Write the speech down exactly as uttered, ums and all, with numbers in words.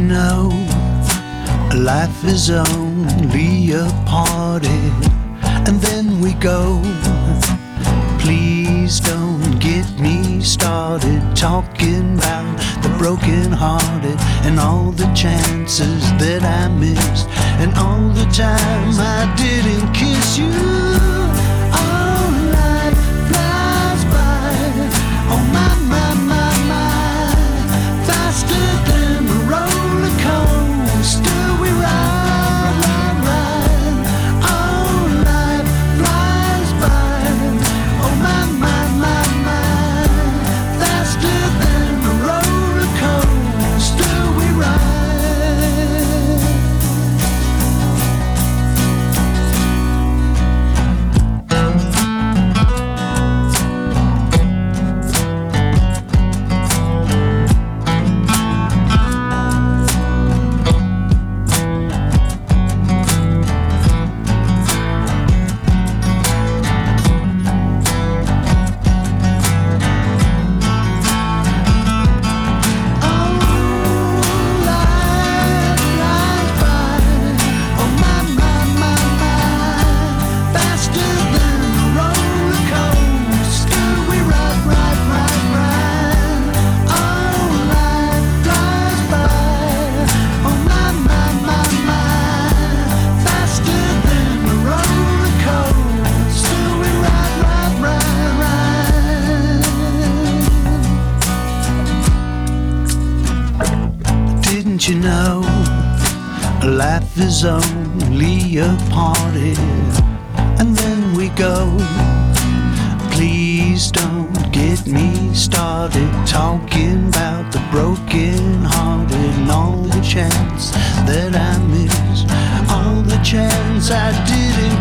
know life is only a party, and then we go. Please don't get me started talking about the broken hearted and all the chances that I missed, and all the time I didn't kiss you. Oh, life flies by. Oh my, my, my, my, faster than a roller coaster we ride, ride, ride. Oh, life flies by. Oh my, my, my, my, faster than a roller coaster we ride. Didn't you know life is only a party, and then we go. Please don't get me started talking about the broken hearted and all the chance that I missed, all the chance I didn't